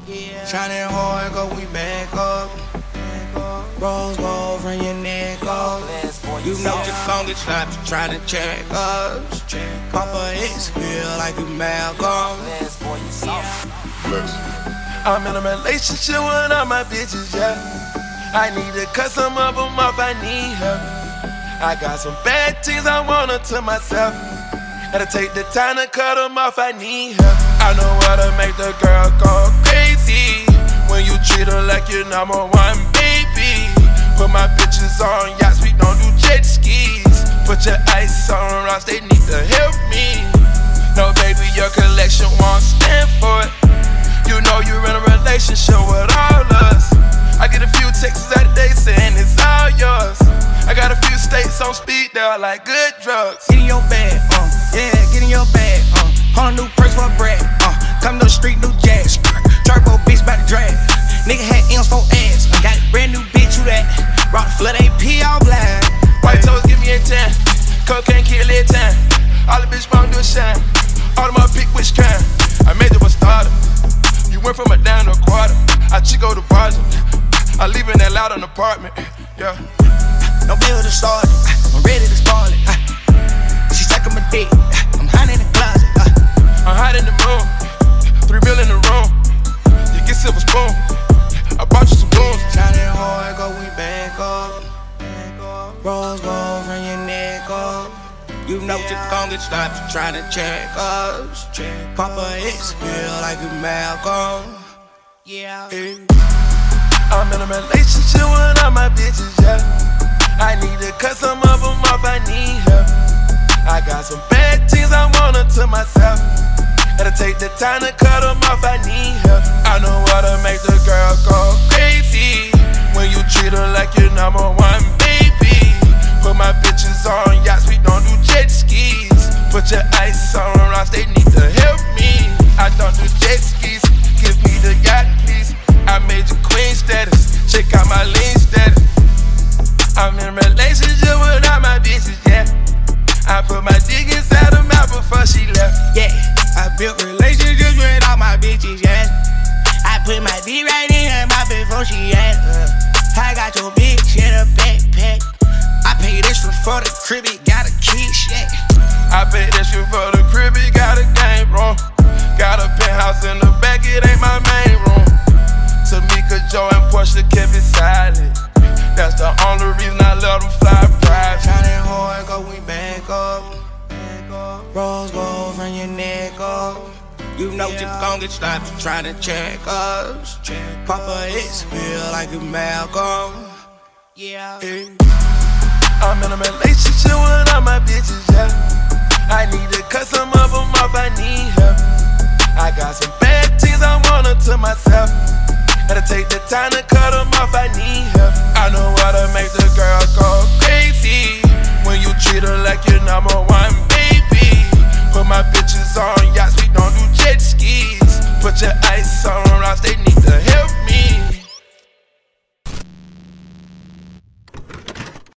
Shining hard, go we back up. Rose gold from your neck up. You know you gon' get slapped, you tryna check us. Papa X feel like you Malcolm. I'm in a relationship with all my bitches, yeah. I need to cut some of them off, I need help. I got some bad things I want to myself. Gotta take the time to cut them off, I need help. I know how to make the girl go crazy when you treat her like your number one baby. Put my bitches on yachts, we don't do jet skis. Put your ice on rocks, they need to help me. No baby, your collection won't stand for it. You know you're in a relationship with all us. I get a few texts out of day saying it's all yours. I got a few states on speed dial like good drugs. Get in your bag, yeah, get in your bag, Hold a new perks for a bread, come to the street, new jazz. Turbo bitch bout to drag. Nigga had M's for ass, got a brand new bitch, who that? Rock the flood AP all black. White toes give me a 10, cocaine kill it 10. All the bitch wanna do is shine. All of my pick which kind. I made it a starter. You went from a down to a quarter. I Chico the bargain. I live in that loud an apartment. Yeah. No bill to start it. I'm ready to spoil it. She sucking my dick. I'm hot in the closet. I'm hot in the room. 3 mil in the room. You get silver spoon. I bought you some blues. Shining hard, go we back up. Rose gold from your neck up. You know you gon' get slapped, you tryna check us. Papa X feel like you Malcolm. Yeah. I'm in a relationship with all my bitches, yeah. I need to cut some of them off, I need help. I got some bad things I want to myself. Gotta take the time to cut them off, I need help. I know how to make the girl go crazy when you treat her like your number one baby. Put my bitches on yachts, we don't do jet skis. Put your ice on rocks, they need to help me. I don't do jet skis, give me the yacht please. I made you queen status, check out my lean status. I'm in a relationship with all my bitches, yeah. I put my dick inside her mouth before she left. Yeah, I built relationships with all my bitches, yeah. I put my dick right in her mouth before she left. I got your bitch in a backpack. I paid extra for the crib, it got a kid, yeah. I paid extra for the crib, it got a game room. Got a penthouse in the back, it ain't my main room. Tamika, Joe, and Portia kept it silent. That's the only reason I let them fly private. Shining hard, go we back up. Rose gold from your neck up. You know you gon' get slapped, you tryna check us. Papa X feel like you Malcolm. Yeah. I'm in a relationship with all my bitches, yeah. I need to cut some of them off, I need help. I got some bad things I want to myself. Gotta take the time to cut them off, I need help. I know how to make the girl go crazy when you treat her like your number one baby. Put my bitch